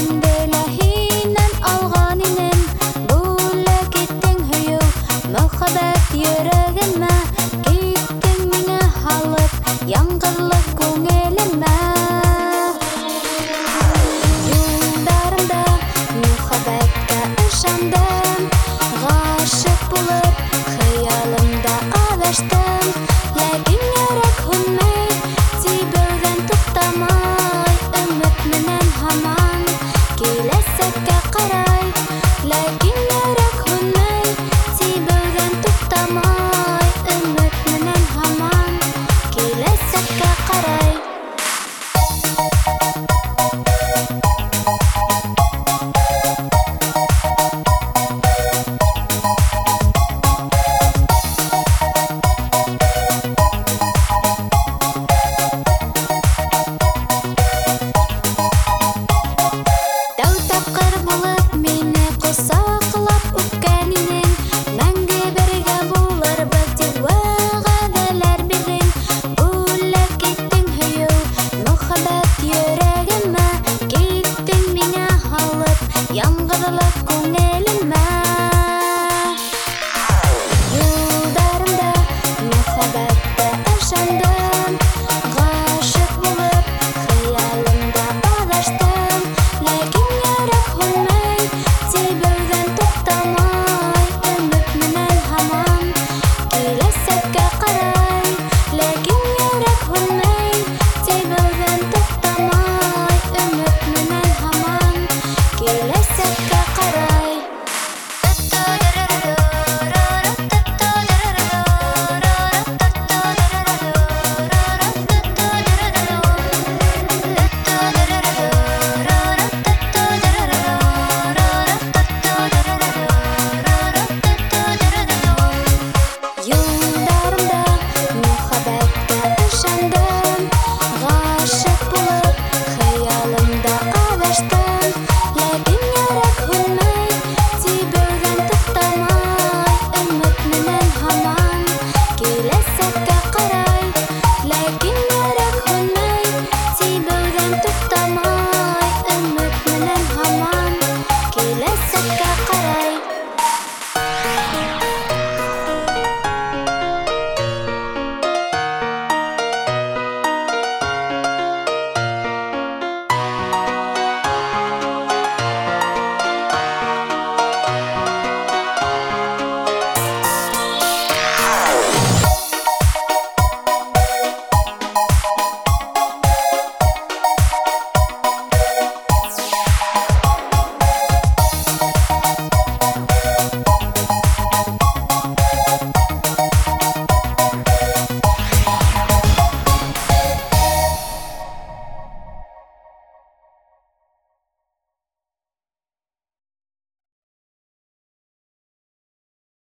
бәләһинән алган инем, бүләк иттең һөю, мөхәббәт йөрәгемә, киттең мине һалып, яңгырлык күңелемә. Юлдарымда мөхәббәткә ышандым, гашык булып, хыялымда адаштым, ләкин йөрәк һүнмәй, тибелдән туктамай, өмет менән һаман киләсәккә карай, ләкин йөрәк һүнмәй, тибелдән туктамай, өмет менән һаман киләсәккә карай. Дәү тапкыр булып мине косаклап үпкән инең, мәңге бергә булырбыз дип вәгъдәләр бирдең. Бүләк иттең һөю, мөхәббәт йөрәгемә, киттең миңа һалып, яңгырлык